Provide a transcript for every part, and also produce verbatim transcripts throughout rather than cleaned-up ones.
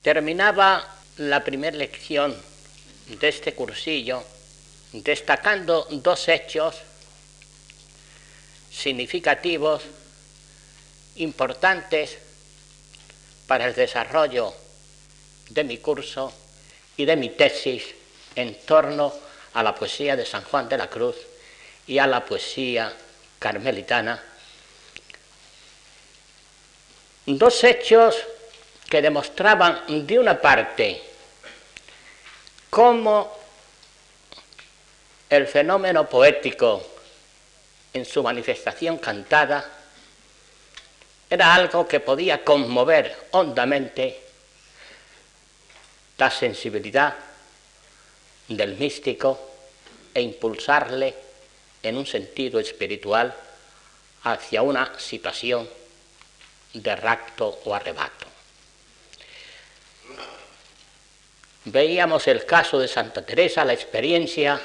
Terminaba la primera lección de este cursillo destacando dos hechos significativos, importantes para el desarrollo de mi curso y de mi tesis en torno a la poesía de San Juan de la Cruz y a la poesía carmelitana. Dos hechos que demostraban, de una parte, cómo el fenómeno poético en su manifestación cantada era algo que podía conmover hondamente la sensibilidad del místico e impulsarle en un sentido espiritual hacia una situación de rapto o arrebato. Veíamos el caso de Santa Teresa, la experiencia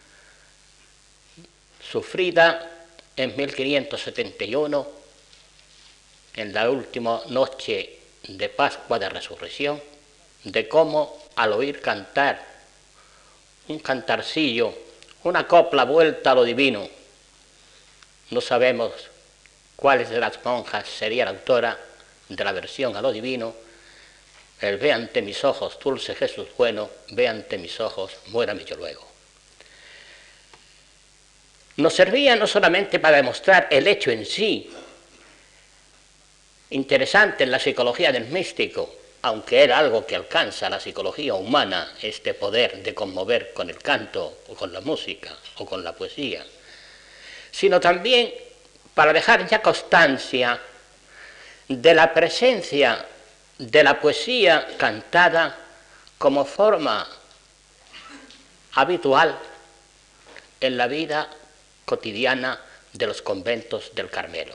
sufrida en mil quinientos setenta y uno, en la última noche de Pascua de Resurrección, de cómo al oír cantar un cantarcillo, una copla vuelta a lo divino, no sabemos cuáles de las monjas sería la autora de la versión a lo divino, el ve ante mis ojos, dulce Jesús bueno, ve ante mis ojos, muérame yo luego. Nos servía no solamente para demostrar el hecho en sí, interesante en la psicología del místico, aunque era algo que alcanza la psicología humana, este poder de conmover con el canto, o con la música, o con la poesía, sino también para dejar ya constancia de la presencia de la poesía cantada como forma habitual en la vida cotidiana de los conventos del Carmelo.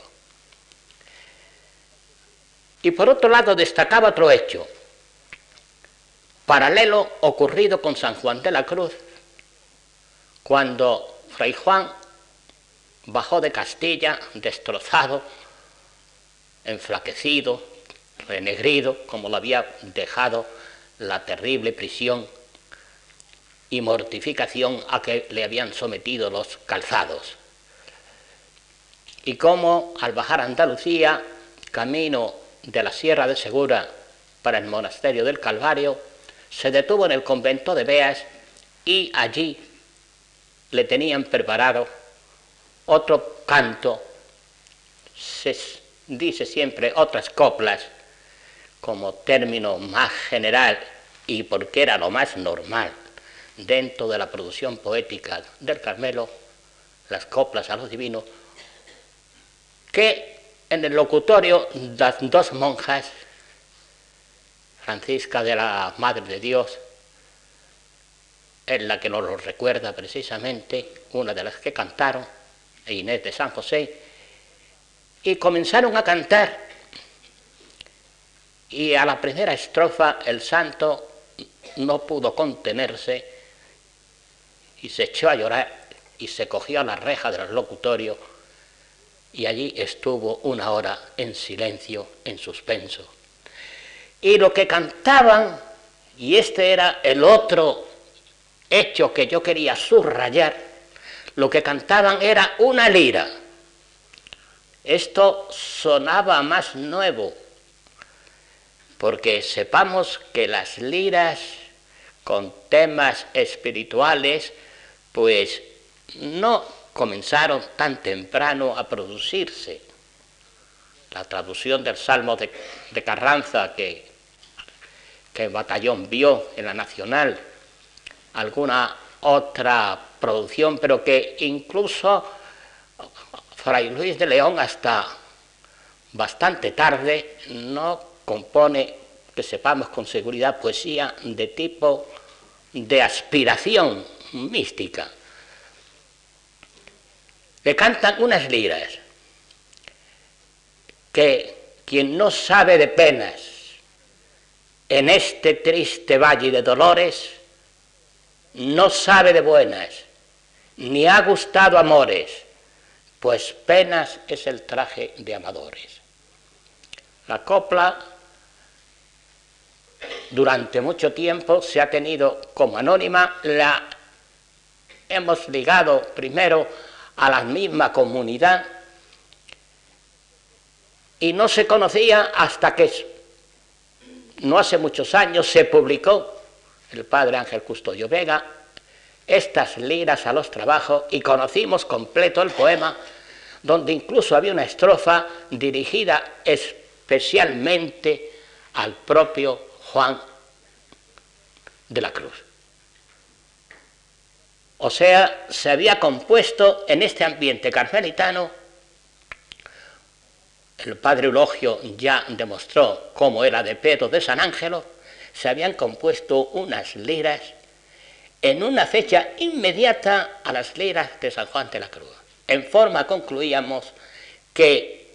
Y por otro lado destacaba otro hecho, paralelo ocurrido con San Juan de la Cruz, cuando Fray Juan bajó de Castilla destrozado, enflaquecido, renegrido, como lo había dejado la terrible prisión y mortificación a que le habían sometido los calzados. Y cómo al bajar a Andalucía, camino de la Sierra de Segura para el monasterio del Calvario, se detuvo en el convento de Beas y allí le tenían preparado otro canto, se dice siempre otras coplas, como término más general y porque era lo más normal dentro de la producción poética del Carmelo, las coplas a lo divino, que en el locutorio las dos monjas, Francisca de la Madre de Dios, en la que nos lo recuerda precisamente, una de las que cantaron, e Inés de San José, y comenzaron a cantar. Y a la primera estrofa el santo no pudo contenerse y se echó a llorar y se cogió a la reja del locutorio y allí estuvo una hora en silencio, en suspenso. Y lo que cantaban, y este era el otro hecho que yo quería subrayar, lo que cantaban era una lira. Esto sonaba más nuevo, porque sepamos que las liras con temas espirituales pues no comenzaron tan temprano a producirse. La traducción del Salmo de, de Carranza que, que Batallón vio en la Nacional, alguna otra producción, pero que incluso Fray Luis de León hasta bastante tarde no compone, que sepamos con seguridad, poesía de tipo de aspiración mística. Le cantan unas liras que quien no sabe de penas en este triste valle de dolores, no sabe de buenas, ni ha gustado amores, pues penas es el traje de amadores. La copla durante mucho tiempo se ha tenido como anónima, la hemos ligado primero a la misma comunidad y no se conocía hasta que no hace muchos años se publicó el padre Ángel Custodio Vega estas liras a los trabajos y conocimos completo el poema, donde incluso había una estrofa dirigida especialmente al propio Juan de la Cruz. O sea, se había compuesto en este ambiente carmelitano. El padre Eulogio ya demostró cómo era de Pedro de San Ángelo. Se habían compuesto unas liras en una fecha inmediata a las liras de San Juan de la Cruz. En forma concluíamos que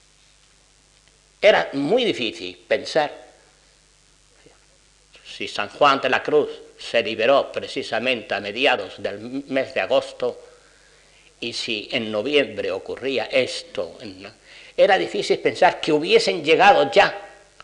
era muy difícil pensar si San Juan de la Cruz se liberó precisamente a mediados del mes de agosto y si en noviembre ocurría esto. Era difícil pensar que hubiesen llegado ya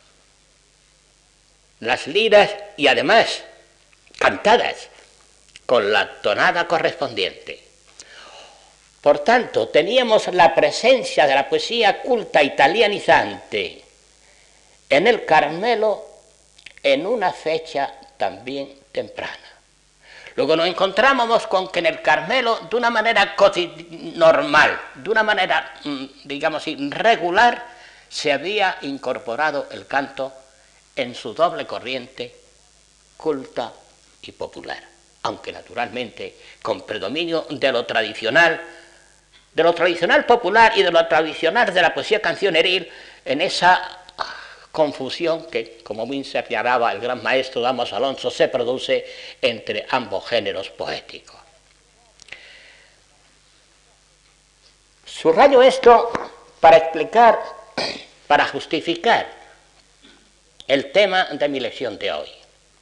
las liras y además cantadas con la tonada correspondiente. Por tanto, teníamos la presencia de la poesía culta italianizante en el Carmelo en una fecha también temprana. Luego nos encontramos con que en el Carmelo, de una manera normal, de una manera, digamos así, regular, se había incorporado el canto en su doble corriente culta y popular, aunque naturalmente con predominio de lo tradicional, de lo tradicional popular y de lo tradicional de la poesía cancioneril, en esa confusión que, como bien señalaba el gran maestro Damos Alonso, se produce entre ambos géneros poéticos. Subrayo esto para explicar, para justificar el tema de mi lección de hoy.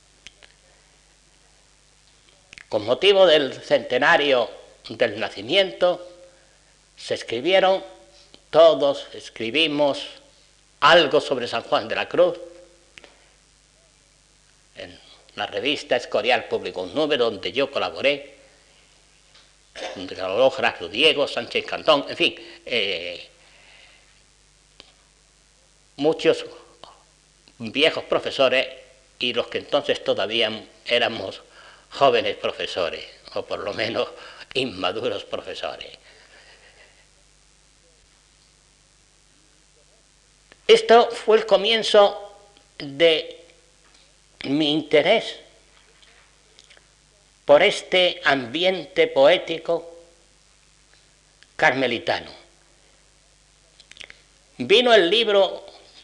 Con motivo del centenario del nacimiento, se escribieron, todos escribimos algo sobre San Juan de la Cruz. En la revista Escorial publicó un número donde yo colaboré, donde colaboró Gerardo Diego, Sánchez Cantón, en fin, eh, muchos viejos profesores y los que entonces todavía éramos jóvenes profesores, o por lo menos inmaduros profesores. Esto fue el comienzo de mi interés por este ambiente poético carmelitano. Vino el libro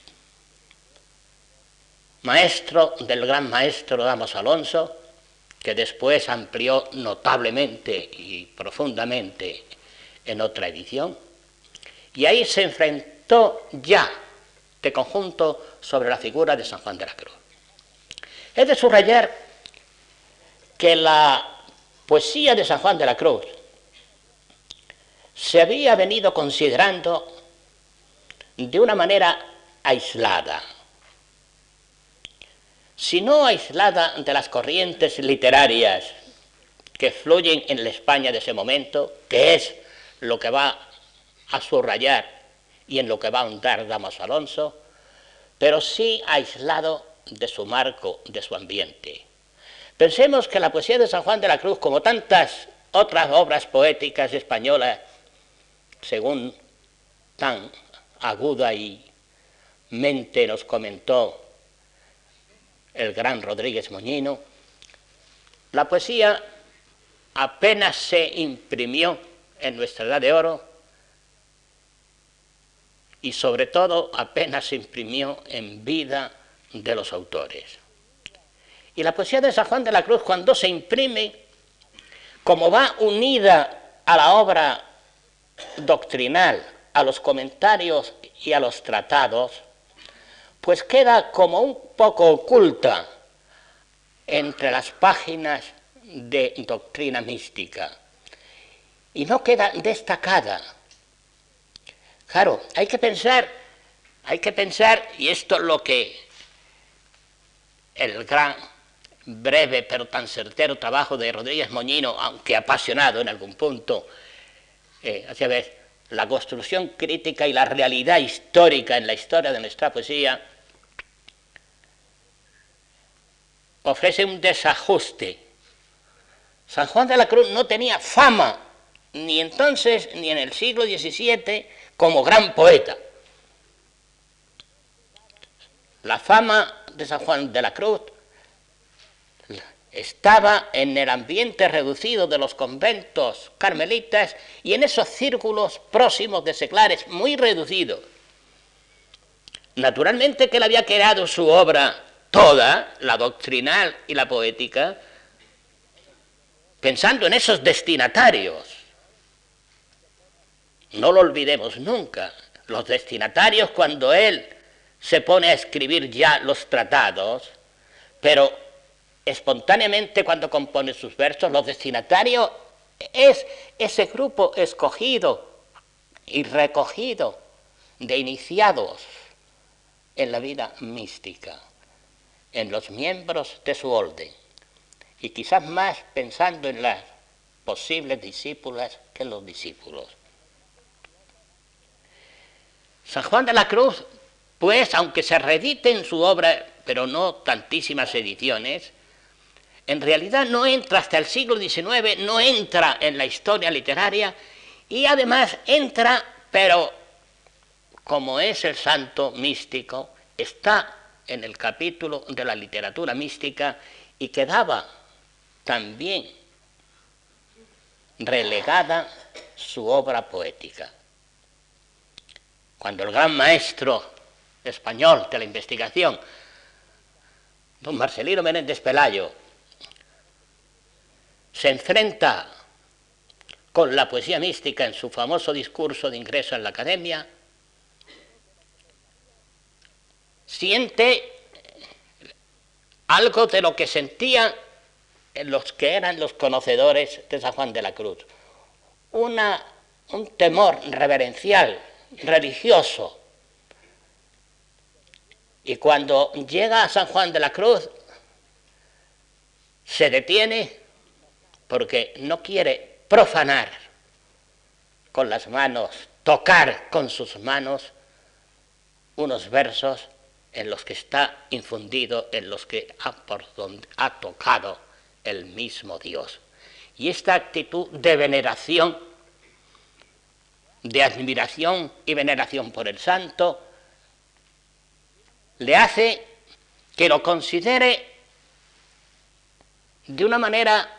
maestro del gran maestro Damos Alonso, que después amplió notablemente y profundamente en otra edición, y ahí se enfrentó ya de conjunto sobre la figura de San Juan de la Cruz. Es de subrayar que la poesía de San Juan de la Cruz se había venido considerando de una manera aislada, si no aislada de las corrientes literarias que fluyen en la España de ese momento, que es lo que va a subrayar y en lo que va a ahondar Damos Alonso, pero sí aislado de su marco, de su ambiente. Pensemos que la poesía de San Juan de la Cruz, como tantas otras obras poéticas españolas, según tan aguda y mente nos comentó el gran Rodríguez Moñino, la poesía apenas se imprimió en nuestra Edad de Oro y sobre todo apenas se imprimió en vida de los autores. Y la poesía de San Juan de la Cruz, cuando se imprime, como va unida a la obra doctrinal, a los comentarios y a los tratados, pues queda como un poco oculta entre las páginas de doctrina mística y no queda destacada. Claro, hay que pensar, hay que pensar, y esto es lo que el gran, breve pero tan certero trabajo de Rodríguez Moñino, aunque apasionado en algún punto, eh, así ves, la construcción crítica y la realidad histórica en la historia de nuestra poesía, ofrece un desajuste. San Juan de la Cruz no tenía fama, ni entonces ni en el siglo diecisiete, como gran poeta. La fama de San Juan de la Cruz estaba en el ambiente reducido de los conventos carmelitas y en esos círculos próximos de seglares muy reducidos. Naturalmente que él había creado su obra toda, la doctrinal y la poética, pensando en esos destinatarios. No lo olvidemos nunca. Los destinatarios, cuando él se pone a escribir ya los tratados, pero espontáneamente cuando compone sus versos, los destinatarios es ese grupo escogido y recogido de iniciados en la vida mística, en los miembros de su orden, y quizás más pensando en las posibles discípulas que en los discípulos. San Juan de la Cruz, pues, aunque se reedite en su obra, pero no tantísimas ediciones, en realidad no entra hasta el siglo diecinueve, no entra en la historia literaria y además entra, pero como es el santo místico, está en el capítulo de la literatura mística y quedaba también relegada su obra poética. Cuando el gran maestro español de la investigación, don Marcelino Menéndez Pelayo, se enfrenta con la poesía mística en su famoso discurso de ingreso en la academia, siente algo de lo que sentían los que eran los conocedores de San Juan de la Cruz, una, un temor reverencial, religioso. Y cuando llega a San Juan de la Cruz, se detiene porque no quiere profanar con las manos, tocar con sus manos unos versos en los que está infundido, en los que ha, por donde ha tocado el mismo Dios. Y esta actitud de veneración, de admiración y veneración por el santo, le hace que lo considere de una manera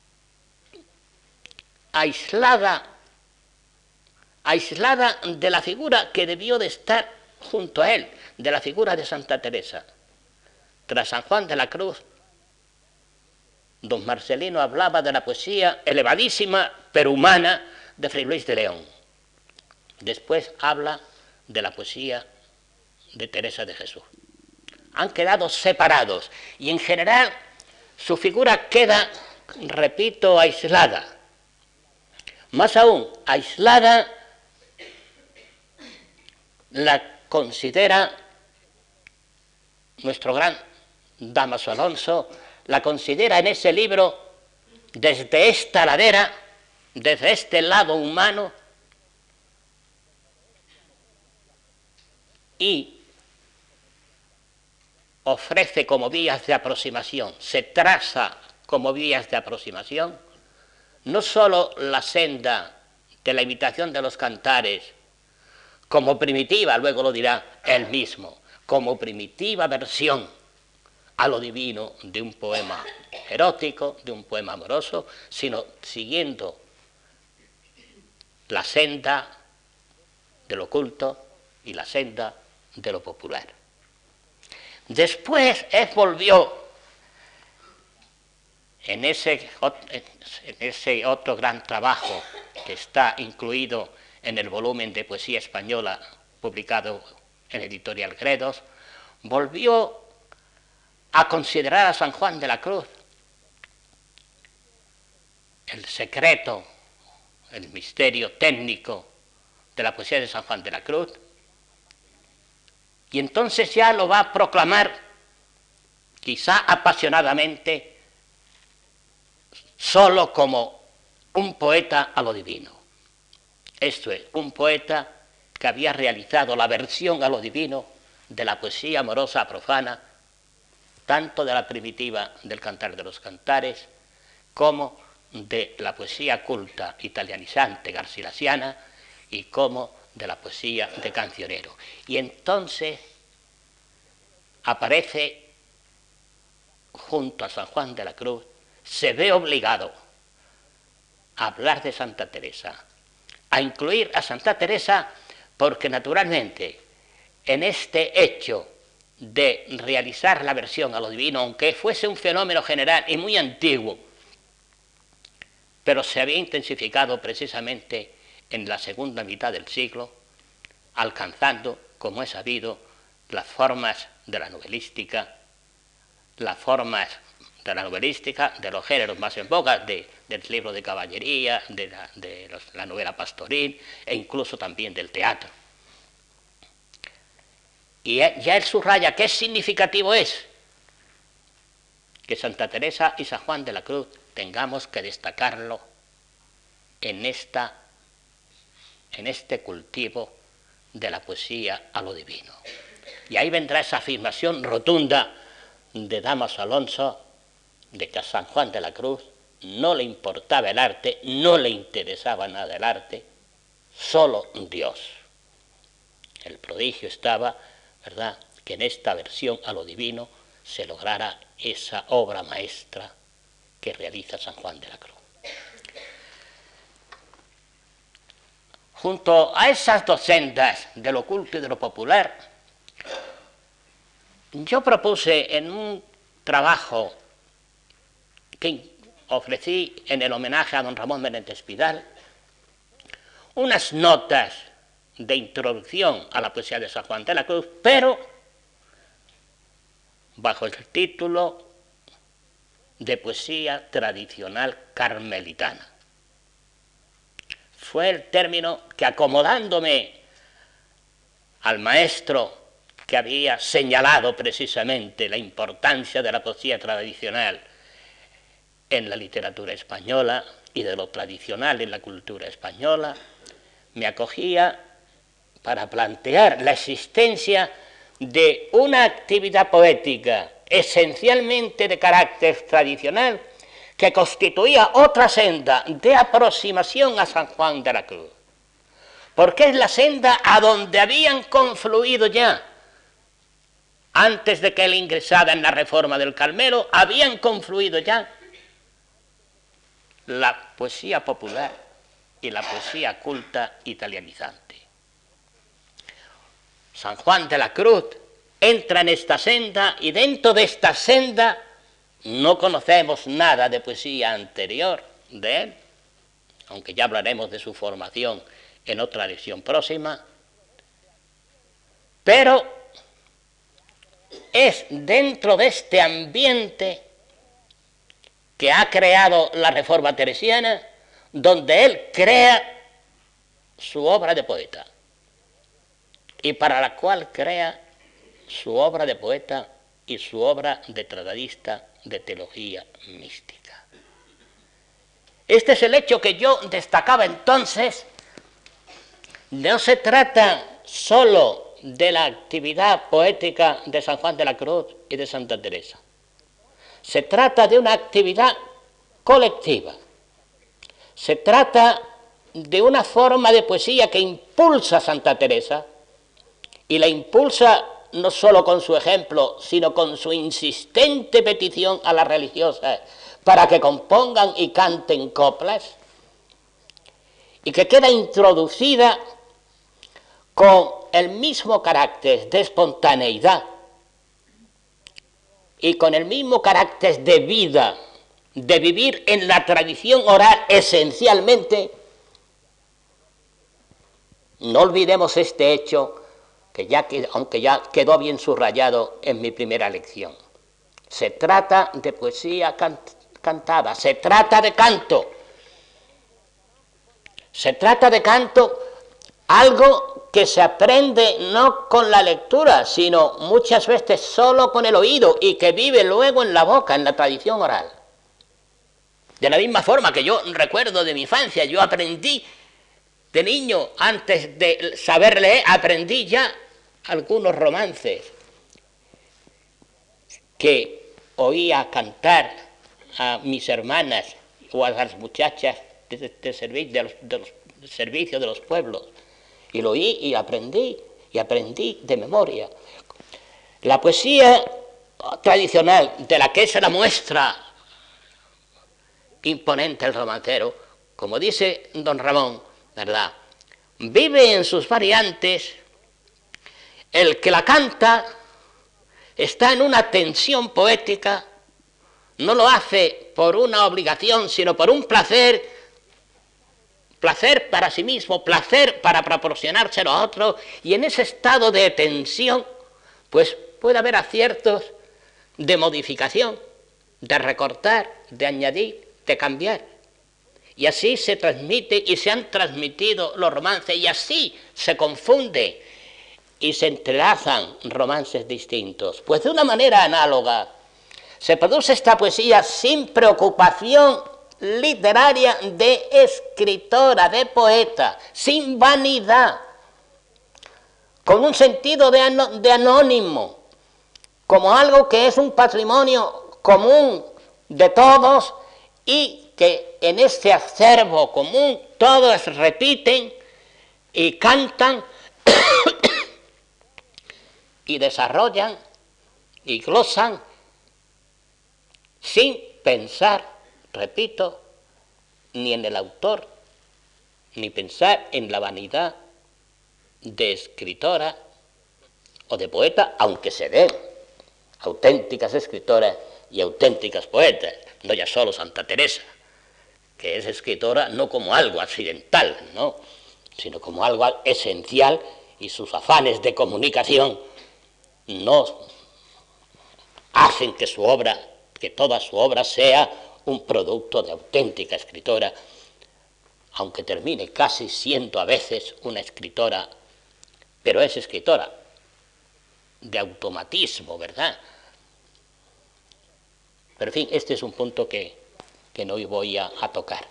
aislada, aislada de la figura que debió de estar junto a él, de la figura de Santa Teresa. Tras San Juan de la Cruz, don Marcelino hablaba de la poesía elevadísima pero humana de Fray Luis de León. Después habla de la poesía de Teresa de Jesús. Han quedado separados y en general su figura queda, repito, aislada. Más aún, aislada la considera nuestro gran Dámaso Alonso, la considera en ese libro desde esta ladera, desde este lado humano, y ofrece como vías de aproximación, se traza como vías de aproximación, no sólo la senda de la imitación de los cantares, como primitiva, luego lo dirá él mismo, como primitiva versión a lo divino de un poema erótico, de un poema amoroso, sino siguiendo la senda del oculto y la senda de lo popular. Después él volvió en ese, en ese otro gran trabajo que está incluido en el volumen de poesía española publicado en Editorial Gredos, volvió a considerar a San Juan de la Cruz el secreto, el misterio técnico de la poesía de San Juan de la Cruz, y entonces ya lo va a proclamar quizá apasionadamente, solo como un poeta a lo divino. Esto es, un poeta que había realizado la versión a lo divino de la poesía amorosa profana, tanto de la primitiva del Cantar de los Cantares, como de la poesía culta italianizante garcilasiana y como de la poesía de Cancionero. Y entonces aparece junto a San Juan de la Cruz, se ve obligado a hablar de Santa Teresa, a incluir a Santa Teresa, porque naturalmente en este hecho de realizar la versión a lo divino, aunque fuese un fenómeno general y muy antiguo, pero se había intensificado precisamente en la segunda mitad del siglo, alcanzando, como es sabido, las formas de la novelística, las formas de la novelística, de los géneros más en boga, de, del libro de caballería, de, la, de los, la novela pastoril e incluso también del teatro. Y ya él subraya qué significativo es que Santa Teresa y San Juan de la Cruz tengamos que destacarlo en, esta, en este cultivo de la poesía a lo divino. Y ahí vendrá esa afirmación rotunda de Dámaso Alonso de que a San Juan de la Cruz no le importaba el arte, no le interesaba nada el arte, solo Dios. El prodigio estaba, ¿verdad?, que en esta versión a lo divino se lograra esa obra maestra que realiza San Juan de la Cruz. Junto a esas dos sendas de lo oculto y de lo popular, yo propuse en un trabajo que ofrecí en el homenaje a don Ramón Menéndez Pidal unas notas de introducción a la poesía de San Juan de la Cruz, pero bajo el título de poesía tradicional carmelitana. Fue el término que, acomodándome al maestro que había señalado precisamente la importancia de la poesía tradicional en la literatura española y de lo tradicional en la cultura española, me acogía para plantear la existencia de una actividad poética esencialmente de carácter tradicional que constituía otra senda de aproximación a San Juan de la Cruz, porque es la senda a donde habían confluido ya, antes de que él ingresara en la Reforma del Carmelo, habían confluido ya la poesía popular y la poesía culta italianizante. San Juan de la Cruz entra en esta senda y dentro de esta senda no conocemos nada de poesía anterior de él, aunque ya hablaremos de su formación en otra lección próxima, pero es dentro de este ambiente que ha creado la Reforma teresiana donde él crea su obra de poeta y para la cual crea su obra de poeta y su obra de tratadista de teología mística. Este es el hecho que yo destacaba entonces. No se trata solo de la actividad poética de San Juan de la Cruz y de Santa Teresa. Se trata de una actividad colectiva. Se trata de una forma de poesía que impulsa a Santa Teresa y la impulsa no solo con su ejemplo, sino con su insistente petición a las religiosas para que compongan y canten coplas, y que queda introducida con el mismo carácter de espontaneidad y con el mismo carácter de vida, de vivir en la tradición oral esencialmente. No olvidemos este hecho, que ya, aunque ya quedó bien subrayado en mi primera lección. Se trata de poesía can cantada, se trata de canto. Se trata de canto, algo que se aprende no con la lectura, sino muchas veces solo con el oído y que vive luego en la boca, en la tradición oral. De la misma forma que yo recuerdo de mi infancia, yo aprendí de niño, antes de saber leer, aprendí ya algunos romances que oía cantar a mis hermanas o a las muchachas de, de, de, servi de, los, de los servicios de los pueblos. Y lo oí y aprendí, y aprendí de memoria. La poesía tradicional, de la que es la muestra imponente el romancero, como dice don Ramón, ¿verdad?, vive en sus variantes. El que la canta está en una tensión poética, no lo hace por una obligación, sino por un placer, placer para sí mismo, placer para proporcionárselo a otro, y en ese estado de tensión, pues puede haber aciertos de modificación, de recortar, de añadir, de cambiar. Y así se transmite y se han transmitido los romances, y así se confunde y se entrelazan romances distintos. Pues de una manera análoga se produce esta poesía sin preocupación literaria de escritora, de poeta, sin vanidad, con un sentido de, ano, de anónimo, como algo que es un patrimonio común de todos y que en este acervo común todos repiten y cantan y desarrollan y glosan sin pensar, repito, ni en el autor, ni pensar en la vanidad de escritora o de poeta, aunque se den auténticas escritoras y auténticas poetas, no ya solo Santa Teresa, que es escritora no como algo accidental, ¿no?, sino como algo esencial, y sus afanes de comunicación no hacen que su obra, que toda su obra sea un producto de auténtica escritora, aunque termine casi siendo a veces una escritora, pero es escritora de automatismo, ¿verdad? Pero en fin, este es un punto que, que no voy a, a tocar.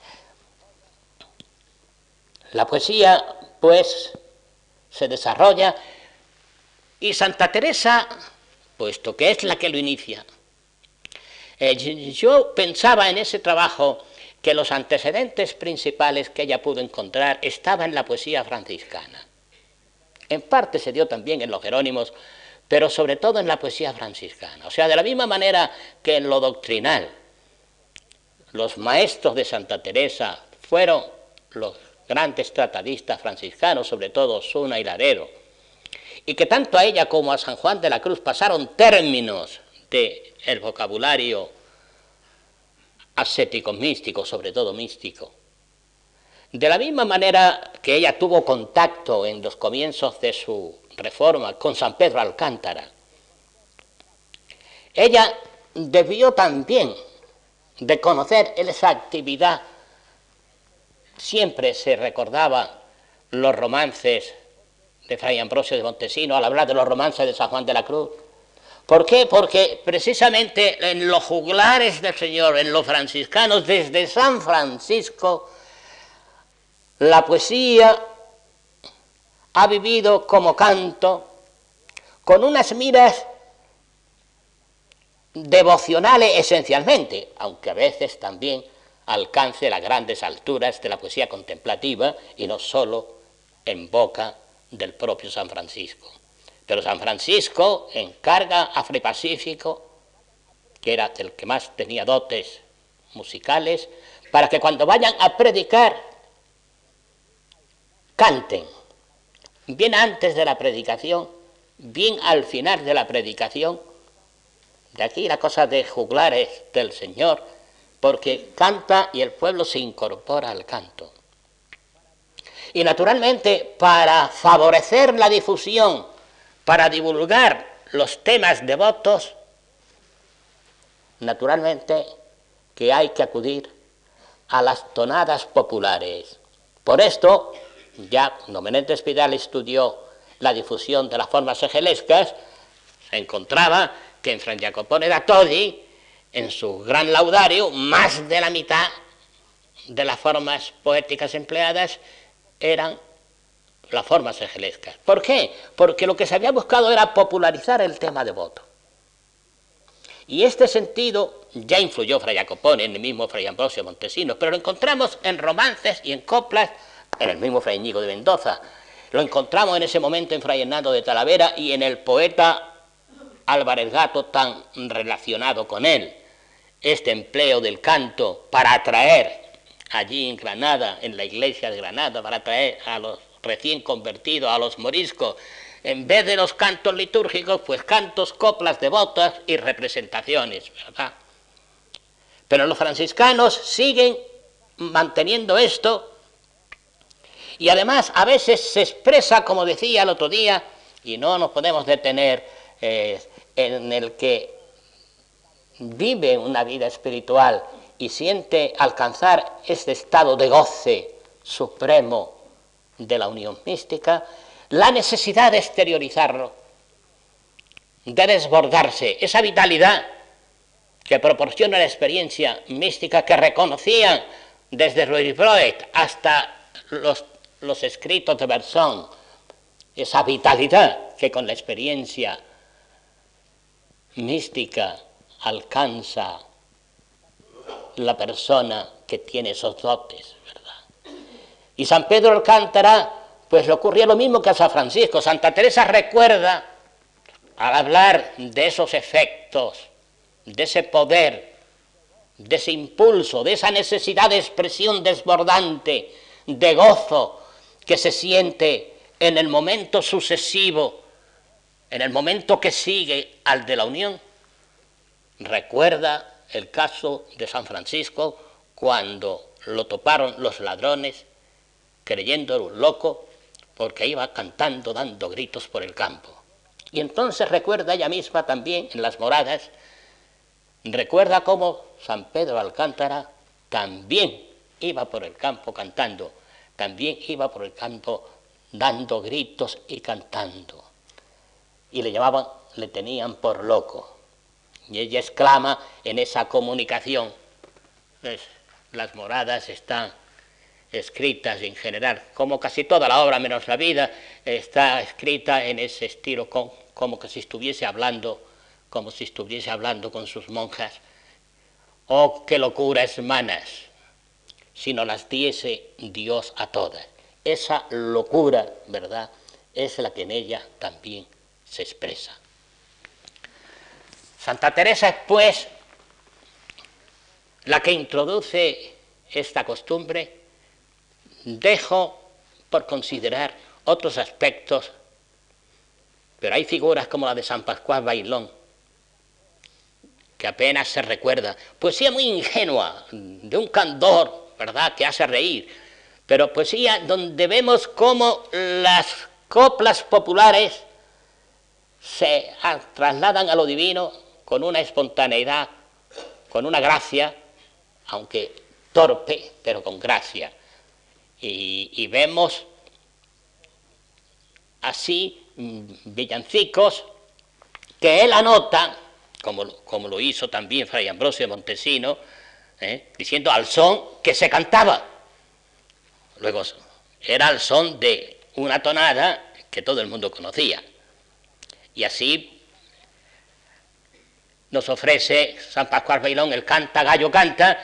La poesía, pues, se desarrolla, y Santa Teresa, puesto que es la que lo inicia, eh, yo pensaba en ese trabajo que los antecedentes principales que ella pudo encontrar estaban en la poesía franciscana. En parte se dio también en los Jerónimos, pero sobre todo en la poesía franciscana. O sea, de la misma manera que en lo doctrinal los maestros de Santa Teresa fueron los grandes tratadistas franciscanos, sobre todo Osuna y Laredo, y que tanto a ella como a San Juan de la Cruz pasaron términos del vocabulario ascético místico, sobre todo místico. De la misma manera que ella tuvo contacto en los comienzos de su reforma con San Pedro Alcántara, ella debió también de conocer esa actividad. Siempre se recordaba los romances de Fray Ambrosio de Montesino al hablar de los romances de San Juan de la Cruz. ¿Por qué? Porque precisamente en los juglares del Señor, en los franciscanos, desde San Francisco, la poesía ha vivido como canto con unas miras devocionales esencialmente, aunque a veces también alcance las grandes alturas de la poesía contemplativa y no solo en boca del propio San Francisco. Pero San Francisco encarga a Fray Pacífico, que era el que más tenía dotes musicales, para que cuando vayan a predicar canten, bien antes de la predicación, bien al final de la predicación. De aquí la cosa de juglares del Señor, porque canta y el pueblo se incorpora al canto. Y naturalmente, para favorecer la difusión, para divulgar los temas devotos, naturalmente que hay que acudir a las tonadas populares. Por esto, ya cuando Menéndez Pidal estudió la difusión de las formas egelescas, se encontraba que en Fra Jacopone da Todi, en su gran laudario, más de la mitad de las formas poéticas empleadas eran las formas egelescas. ¿Por qué? Porque lo que se había buscado era popularizar el tema devoto. Y este sentido ya influyó Fra Jacopone en el mismo Fray Ambrosio Montesinos, pero lo encontramos en romances y en coplas en el mismo Fray Íñigo de Mendoza. Lo encontramos en ese momento en Fray Hernando de Talavera y en el poeta Álvarez Gato, tan relacionado con él. Este empleo del canto para atraer allí en Granada, en la iglesia de Granada, para atraer a los recién convertidos, a los moriscos, en vez de los cantos litúrgicos, pues cantos, coplas devotas y representaciones, ¿verdad? Pero los franciscanos siguen manteniendo esto y además a veces se expresa, como decía el otro día, y no nos podemos detener, eh, en el que vive una vida espiritual y siente alcanzar este estado de goce supremo de la unión mística, la necesidad de exteriorizarlo, de desbordarse, esa vitalidad que proporciona la experiencia mística que reconocían desde Ruysbroek hasta los, los escritos de Bersón, esa vitalidad que con la experiencia mística alcanza la persona que tiene esos dotes, ¿verdad? Y San Pedro Alcántara, pues le ocurría lo mismo que a San Francisco. Santa Teresa recuerda, al hablar de esos efectos, de ese poder, de ese impulso, de esa necesidad de expresión desbordante, de gozo, que se siente en el momento sucesivo, en el momento que sigue al de la unión, recuerda el caso de San Francisco cuando lo toparon los ladrones creyéndolo un loco porque iba cantando, dando gritos por el campo. Y entonces recuerda ella misma también en las moradas, recuerda cómo San Pedro Alcántara también iba por el campo cantando, también iba por el campo dando gritos y cantando. Y le llamaban, le tenían por loco. Y ella exclama en esa comunicación, pues, las moradas están escritas en general, como casi toda la obra menos la vida, está escrita en ese estilo, con, como que si estuviese hablando, como si estuviese hablando con sus monjas. Oh, qué locuras manas, si no las diese Dios a todas. Esa locura, ¿verdad?, es la que en ella también se expresa. Santa Teresa es, pues, la que introduce esta costumbre. Dejo por considerar otros aspectos, pero hay figuras como la de San Pascual Bailón, que apenas se recuerda. Poesía muy ingenua, de un candor, ¿verdad?, que hace reír, pero poesía donde vemos cómo las coplas populares se trasladan a lo divino con una espontaneidad, con una gracia, aunque torpe, pero con gracia. Y, y vemos así villancicos que él anota, como, como lo hizo también Fray Ambrosio de Montesinos, ¿eh?, diciendo al son que se cantaba. Luego era al son de una tonada que todo el mundo conocía. Y así nos ofrece San Pascual Bailón el Canta, Gallo Canta,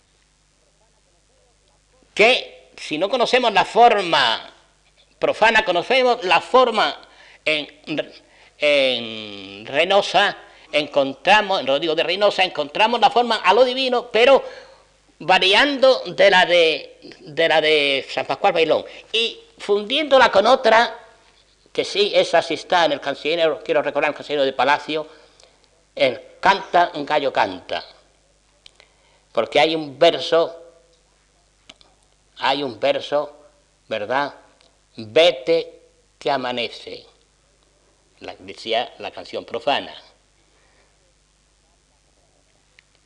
que si no conocemos la forma profana, conocemos la forma en, en Reynosa, encontramos, en Rodrigo de Reynosa, encontramos la forma a lo divino, pero variando de la de, de la de San Pascual Bailón y fundiéndola con otra, que sí, esa sí está en el cancionero, quiero recordar el cancionero de Palacio, el Canta, Gallo Canta, porque hay un verso, hay un verso, ¿verdad?, vete que amanece, la, decía la canción profana.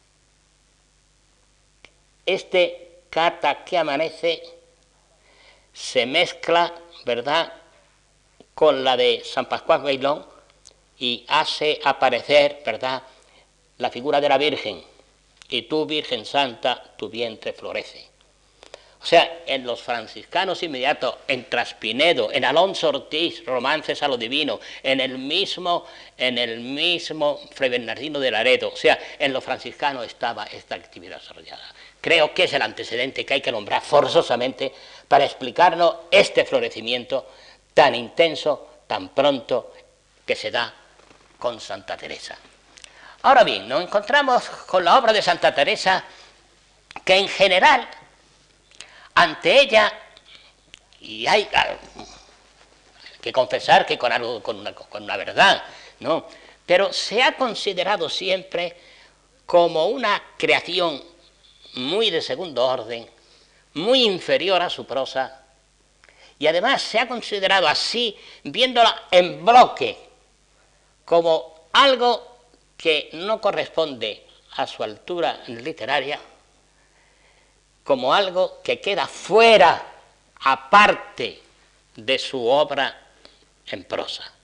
Este cata que amanece se mezcla, ¿verdad?, con la de San Pascual Bailón y hace aparecer, ¿verdad?, la figura de la Virgen. Y tú, Virgen Santa, tu vientre florece. O sea, en los franciscanos inmediatos, en Traspinedo, en Alonso Ortiz, Romances a lo Divino, en el mismo, en el mismo Fray Bernardino de Laredo, o sea, en los franciscanos estaba esta actividad desarrollada. Creo que es el antecedente que hay que nombrar forzosamente para explicarnos este florecimiento tan intenso, tan pronto, que se da con Santa Teresa. Ahora bien, nos encontramos con la obra de Santa Teresa, que en general, ante ella, y hay que confesar que con, algo, con, una, con una verdad, ¿no?, pero se ha considerado siempre como una creación muy de segundo orden, muy inferior a su prosa, y además se ha considerado así, viéndola en bloque, como algo que no corresponde a su altura literaria, como algo que queda fuera, aparte de su obra en prosa.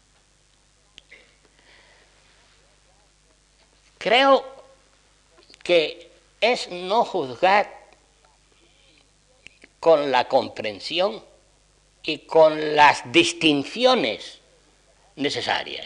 Creo que es no juzgar con la comprensión y con las distinciones necesarias.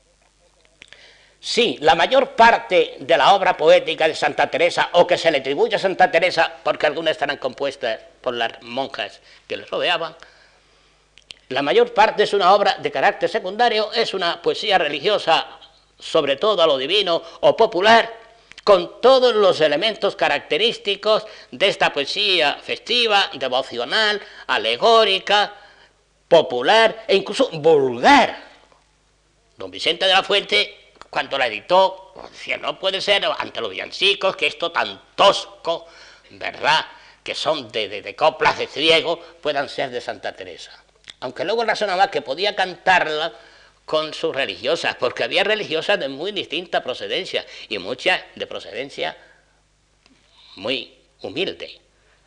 Sí, la mayor parte de la obra poética de Santa Teresa, o que se le atribuye a Santa Teresa, porque algunas estarán compuestas por las monjas que le rodeaban, la mayor parte es una obra de carácter secundario, es una poesía religiosa, sobre todo a lo divino o popular, con todos los elementos característicos de esta poesía festiva, devocional, alegórica, popular e incluso vulgar. Don Vicente de la Fuente, cuando la editó, decía, no puede ser ante los villancicos, que esto tan tosco, ¿verdad?, que son de, de, de coplas de ciego, puedan ser de Santa Teresa. Aunque luego razonaba que podía cantarla con sus religiosas, porque había religiosas de muy distinta procedencia, y muchas de procedencia muy humilde.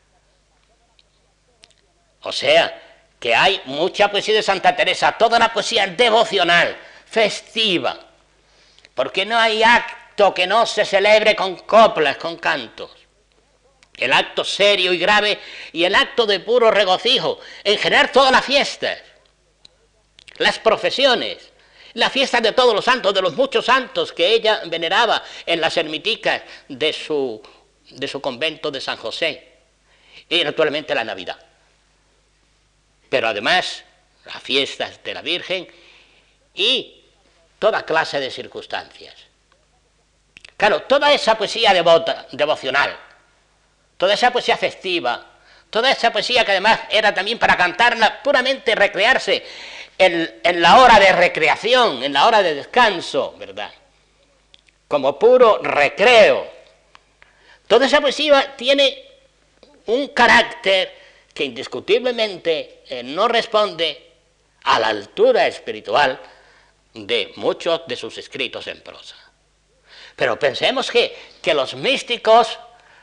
O sea, que hay mucha poesía de Santa Teresa, toda la poesía devocional, festiva, porque no hay acto que no se celebre con coplas, con cantos. El acto serio y grave y el acto de puro regocijo, en general todas las fiestas, las profesiones, la fiesta de todos los santos, de los muchos santos que ella veneraba en las ermiticas de su, de su convento de San José, y naturalmente la Navidad. Pero además las fiestas de la Virgen y toda clase de circunstancias. Claro, toda esa poesía devota, devocional, toda esa poesía festiva, toda esa poesía que además era también para cantarla puramente recrearse en, en la hora de recreación, en la hora de descanso, ¿verdad?, como puro recreo. Toda esa poesía tiene un carácter que indiscutiblemente eh, no responde a la altura espiritual de muchos de sus escritos en prosa. Pero pensemos que, que los místicos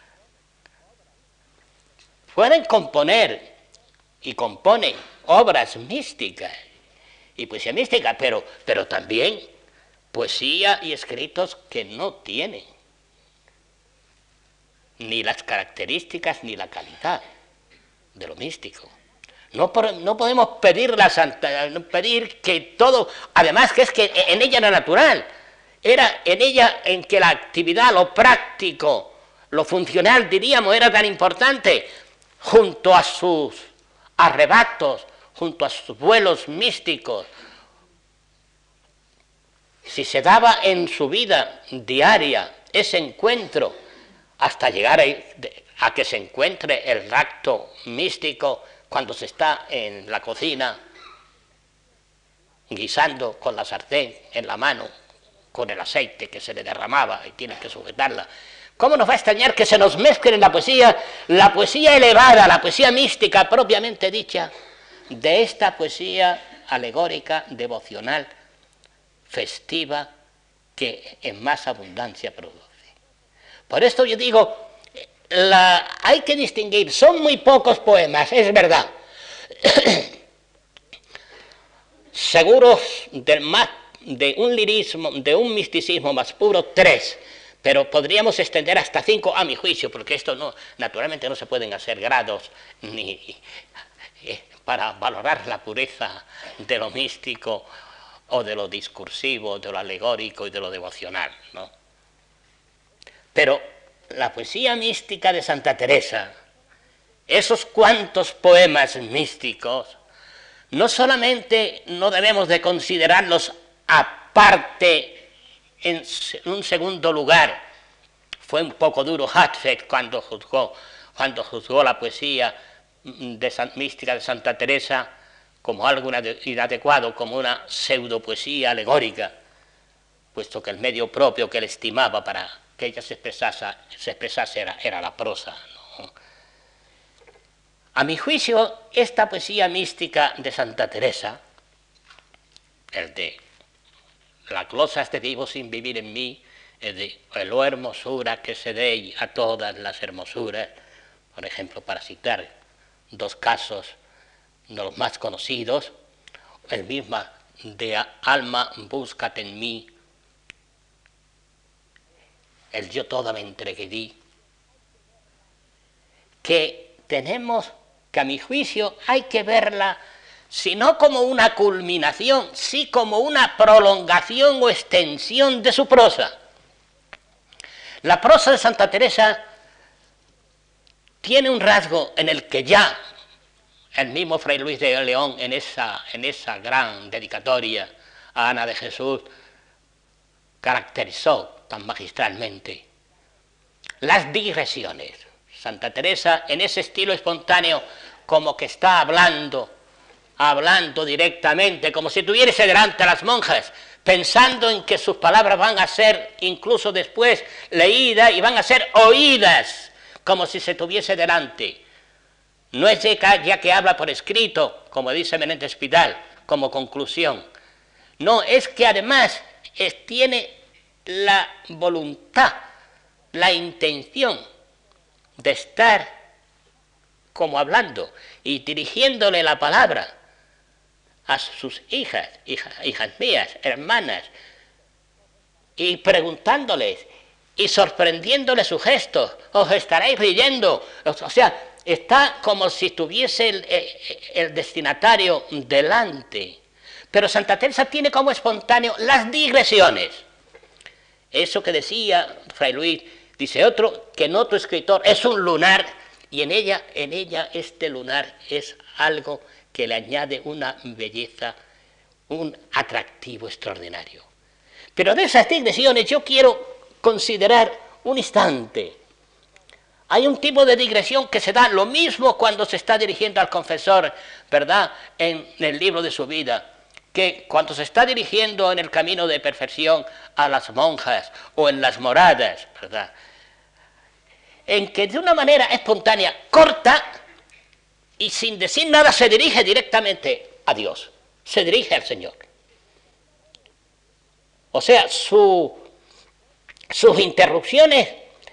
pueden componer y componen obras místicas y poesía mística, pero, pero también poesía y escritos que no tienen ni las características ni la calidad de lo místico. No, por, no podemos pedir la santa, pedir que todo, además que es que en ella era natural, era en ella en que la actividad, lo práctico, lo funcional, diríamos, era tan importante, junto a sus arrebatos, junto a sus vuelos místicos. Si se daba en su vida diaria ese encuentro, hasta llegar a, a que se encuentre el acto místico cuando se está en la cocina guisando con la sartén en la mano, con el aceite que se le derramaba y tiene que sujetarla. ¿Cómo nos va a extrañar que se nos mezcle en la poesía, la poesía elevada, la poesía mística propiamente dicha, de esta poesía alegórica, devocional, festiva, que en más abundancia produce? Por esto yo digo, la, hay que distinguir, son muy pocos poemas, es verdad, Seguros del más, de un lirismo, de un misticismo más puro, tres. Pero podríamos extender hasta cinco a mi juicio, porque esto no, naturalmente no se pueden hacer grados ni eh, para valorar la pureza de lo místico o de lo discursivo, de lo alegórico y de lo devocional, ¿no? Pero la poesía mística de Santa Teresa, esos cuantos poemas místicos, no solamente no debemos de considerarlos aparte, en un segundo lugar. Fue un poco duro Hatfield cuando juzgó, cuando juzgó la poesía de San, mística de Santa Teresa como algo inadecuado, como una pseudopoesía alegórica, puesto que el medio propio que él estimaba para que ella se expresase, se expresase era, era la prosa, ¿no? A mi juicio, esta poesía mística de Santa Teresa, el de las glosas de vivo sin vivir en mí, el de el oh hermosura que se dé a todas las hermosuras, por ejemplo, para citar dos casos de los más conocidos, el mismo de alma búscate en mí, el yo toda me entregué di, que tenemos que a mi juicio hay que verla si no como una culminación, sí como una prolongación o extensión de su prosa. La prosa de Santa Teresa tiene un rasgo en el que ya el mismo Fray Luis de León, en esa, en esa gran dedicatoria a Ana de Jesús, caracterizó tan magistralmente las digresiones. Santa Teresa, en ese estilo espontáneo, como que está hablando, hablando directamente, como si tuviese delante a las monjas, pensando en que sus palabras van a ser incluso después leídas y van a ser oídas, como si se tuviese delante. No es ya que habla por escrito, como dice Menéndez Pidal, como conclusión. No, es que además es, tiene la voluntad, la intención de estar como hablando y dirigiéndole la palabra a sus hijas, hijas, hijas mías, hermanas, y preguntándoles y sorprendiéndoles sus gestos, os estaréis riendo, o sea, está como si tuviese el, el destinatario delante. Pero Santa Teresa tiene como espontáneo las digresiones. Eso que decía Fray Luis, dice otro, que en otro escritor es un lunar, y en ella, en ella este lunar es algo que le añade una belleza, un atractivo extraordinario. Pero de esas digresiones yo quiero considerar un instante. Hay un tipo de digresión que se da lo mismo cuando se está dirigiendo al confesor, ¿verdad?, en el libro de su vida, que cuando se está dirigiendo en el camino de perfección a las monjas o en las moradas, ¿verdad?, en que de una manera espontánea, corta, y sin decir nada se dirige directamente a Dios, se dirige al Señor. O sea, su, sus interrupciones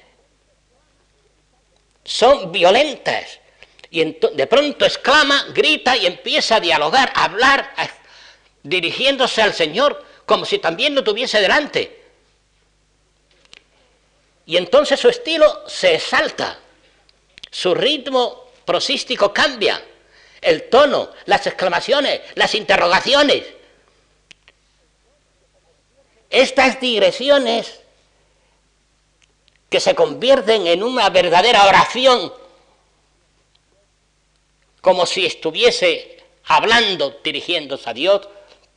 son violentas, y de pronto exclama, grita y empieza a dialogar, a hablar, a, dirigiéndose al Señor como si también lo tuviese delante. Y entonces su estilo se exalta, su ritmo prosístico cambia, el tono, las exclamaciones, las interrogaciones. Estas digresiones que se convierten en una verdadera oración, como si estuviese hablando, dirigiéndose a Dios,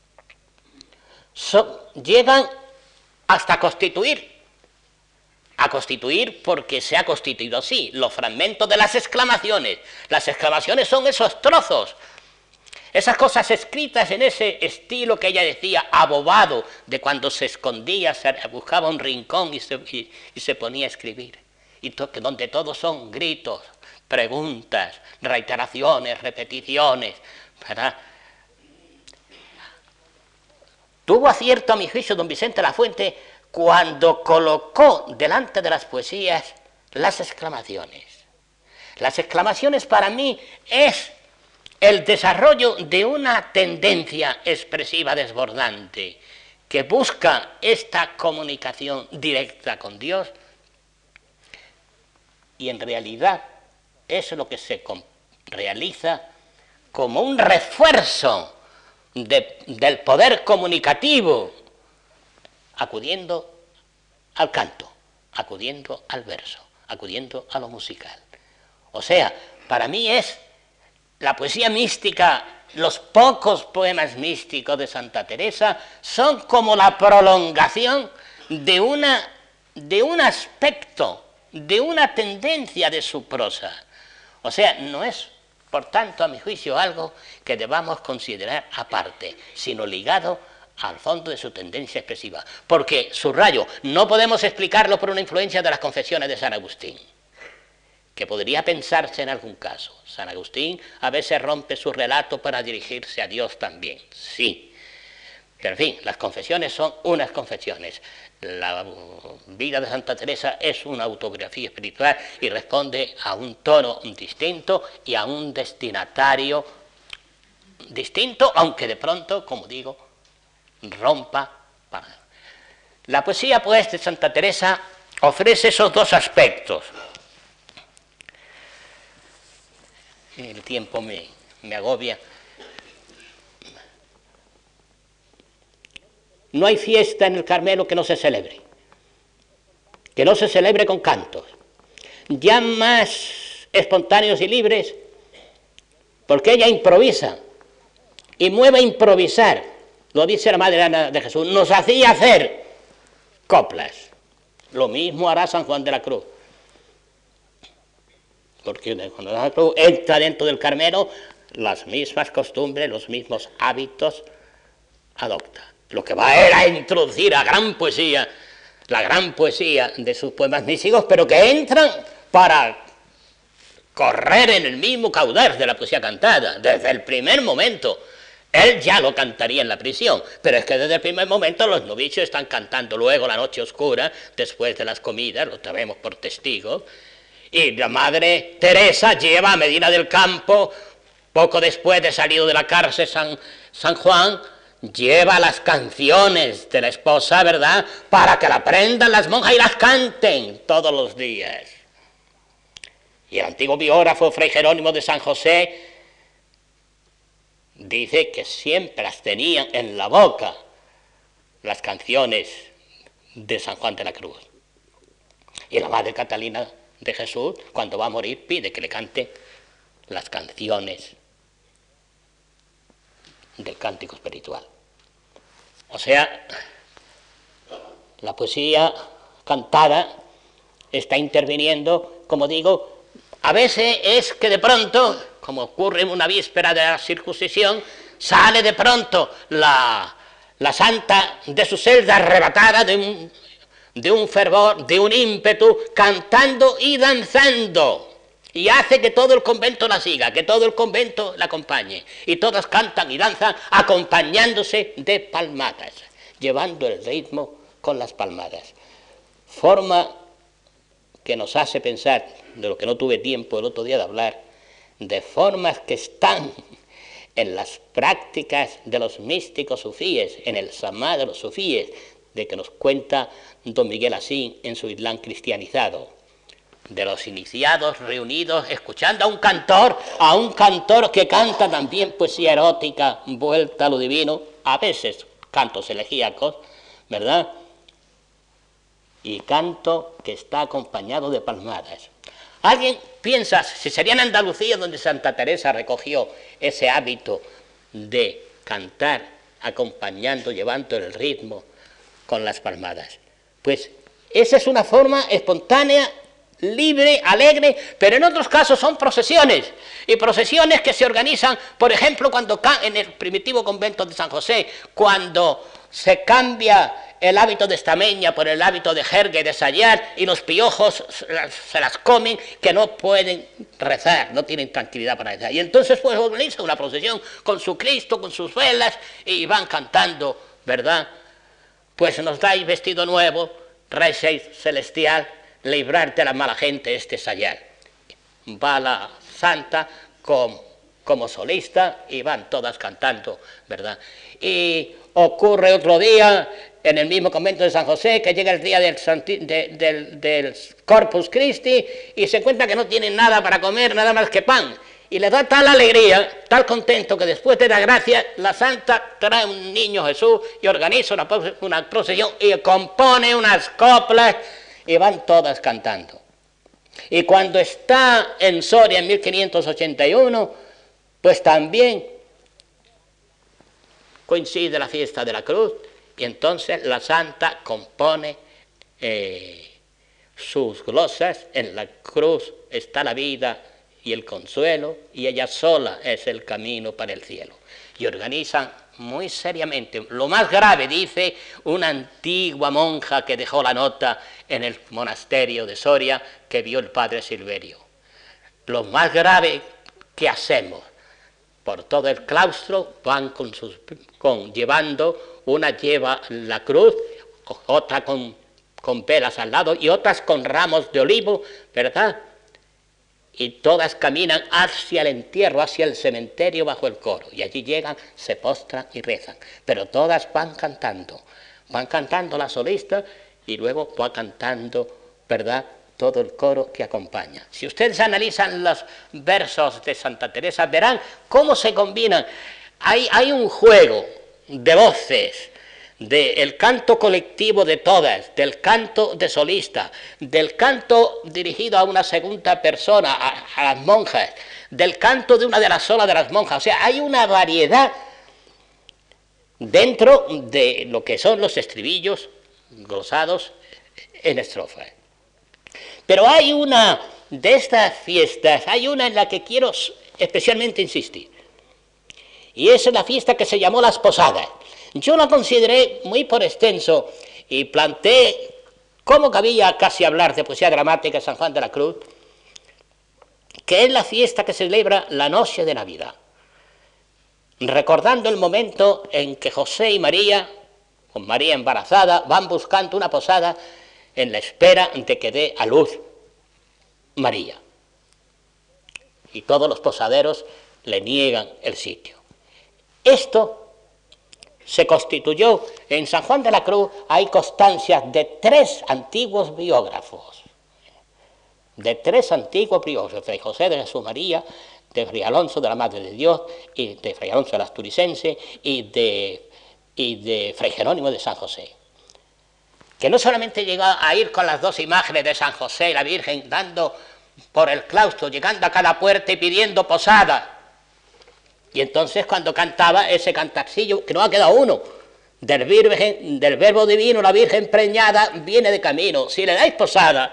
son, llegan hasta constituir, a constituir porque se ha constituido así, los fragmentos de las exclamaciones. Las exclamaciones son esos trozos, esas cosas escritas en ese estilo que ella decía, abobado, de cuando se escondía, se buscaba un rincón y se, y, y se ponía a escribir. Y to, que donde todos son gritos, preguntas, reiteraciones, repeticiones, ¿verdad? Tuvo acierto, a mi juicio, don Vicente Lafuente, cuando colocó delante de las poesías las exclamaciones. Las exclamaciones para mí es el desarrollo de una tendencia expresiva desbordante que busca esta comunicación directa con Dios, y en realidad eso es lo que se realiza como un refuerzo de, del poder comunicativo, acudiendo al canto, acudiendo al verso, acudiendo a lo musical. O sea, para mí es la poesía mística, los pocos poemas místicos de Santa Teresa son como la prolongación de, una, de un aspecto, de una tendencia de su prosa. O sea, no es, por tanto, a mi juicio, algo que debamos considerar aparte, sino ligado al fondo de su tendencia expresiva. Porque, subrayo, no podemos explicarlo por una influencia de las confesiones de San Agustín, que podría pensarse en algún caso. San Agustín a veces rompe su relato para dirigirse a Dios también, sí. Pero en fin, las confesiones son unas confesiones. La vida de Santa Teresa es una autobiografía espiritual y responde a un tono distinto y a un destinatario distinto, aunque de pronto, como digo, rompa. La poesía, pues, de Santa Teresa ofrece esos dos aspectos. El tiempo me, me agobia. No hay fiesta en el Carmelo que no se celebre, que no se celebre con cantos, ya más espontáneos y libres, porque ella improvisa y mueve a improvisar. Lo dice la Madre Ana de Jesús, nos hacía hacer coplas. Lo mismo hará San Juan de la Cruz, porque cuando la Cruz entra dentro del Carmelo, las mismas costumbres, los mismos hábitos adopta. Lo que va a, a introducir a gran poesía, la gran poesía de sus poemas místicos, pero que entran para correr en el mismo caudal de la poesía cantada, desde el primer momento. Él ya lo cantaría en la prisión, pero es que desde el primer momento los novicios están cantando. Luego la noche oscura, después de las comidas, lo tenemos por testigos, y la Madre Teresa lleva a Medina del Campo, poco después de salido de la cárcel San, San Juan, lleva las canciones de la esposa, ¿verdad?, para que la aprendan las monjas y las canten todos los días. Y el antiguo biógrafo Fray Jerónimo de San José dice que siempre las tenían en la boca las canciones de San Juan de la Cruz. Y la Madre Catalina de Jesús, cuando va a morir, pide que le cante las canciones del cántico espiritual. O sea, la poesía cantada está interviniendo, como digo, a veces es que de pronto, como ocurre en una víspera de la circuncisión, sale de pronto la, la santa de su celda arrebatada de un, de un fervor, de un ímpetu, cantando y danzando. Y hace que todo el convento la siga, que todo el convento la acompañe. Y todas cantan y danzan acompañándose de palmadas, llevando el ritmo con las palmadas. Forma que nos hace pensar, de lo que no tuve tiempo el otro día de hablar, de formas que están en las prácticas de los místicos sufíes, en el samá de los sufíes, de que nos cuenta don Miguel Asín en su Islam cristianizado. De los iniciados reunidos escuchando a un cantor, a un cantor que canta también poesía erótica, vuelta a lo divino, a veces cantos elegíacos, ¿verdad? Y canto que está acompañado de palmadas. Alguien piensa, si sería en Andalucía donde Santa Teresa recogió ese hábito de cantar acompañando, llevando el ritmo con las palmadas. Pues esa es una forma espontánea, libre, alegre, pero en otros casos son procesiones, y procesiones que se organizan, por ejemplo, cuando en el primitivo convento de San José, cuando se cambia el hábito de estameña por el hábito de jerga y de sayar, y los piojos se las comen, que no pueden rezar, no tienen tranquilidad para rezar, y entonces pues organiza una procesión con su Cristo, con sus velas, y van cantando, ¿verdad? Pues nos dais vestido nuevo, Rey celestial, librarte a la mala gente este sayar. Va la santa con como solista y van todas cantando, ¿verdad? Y ocurre otro día en el mismo convento de San José, que llega el día del, Santi, de, del, del Corpus Christi y se encuentra que no tienen nada para comer, nada más que pan. Y le da tal alegría, tal contento, que después de la gracia, la Santa trae un niño Jesús y organiza una, una procesión y compone unas coplas y van todas cantando. Y cuando está en Soria en mil quinientos ochenta y uno, pues también coincide la fiesta de la cruz y entonces la Santa compone eh, sus glosas. En la cruz está la vida y el consuelo, y ella sola es el camino para el cielo. Y organizan muy seriamente. Lo más grave, dice una antigua monja que dejó la nota en el monasterio de Soria, que vio el padre Silverio. Lo más grave que hacemos, por todo el claustro van con sus, con, llevando, una lleva la cruz, otra con, con velas al lado y otras con ramos de olivo, ¿verdad? Y todas caminan hacia el entierro, hacia el cementerio bajo el coro. Y allí llegan, se postran y rezan. Pero todas van cantando. Van cantando la solista y luego va cantando, ¿verdad?, todo el coro que acompaña. Si ustedes analizan los versos de Santa Teresa, verán cómo se combinan. Hay, hay un juego de voces, del canto colectivo de todas, del canto de solista, del canto dirigido a una segunda persona, a, a las monjas, del canto de una de las solas de las monjas. O sea, hay una variedad dentro de lo que son los estribillos glosados en estrofas. Pero hay una de estas fiestas, hay una en la que quiero especialmente insistir, y es la fiesta que se llamó Las Posadas. Yo la consideré muy por extenso y planteé cómo cabía casi hablar de poesía dramática de San Juan de la Cruz, que es la fiesta que celebra la noche de Navidad, recordando el momento en que José y María, con María embarazada, van buscando una posada en la espera de que dé a luz María. Y todos los posaderos le niegan el sitio. Esto se constituyó, en San Juan de la Cruz hay constancias de tres antiguos biógrafos, de tres antiguos biógrafos, de José de Jesús María, de Fray Alonso de la Madre de Dios, y de Fray Alonso del Asturicense, y de, y de Fray Jerónimo de San José, que no solamente llegó a ir con las dos imágenes de San José y la Virgen, dando por el claustro, llegando a cada puerta y pidiendo posada. Y entonces cuando cantaba ese cantarcillo, que no ha quedado uno, del, virgen, del verbo divino, la Virgen preñada viene de camino, si le dais posada,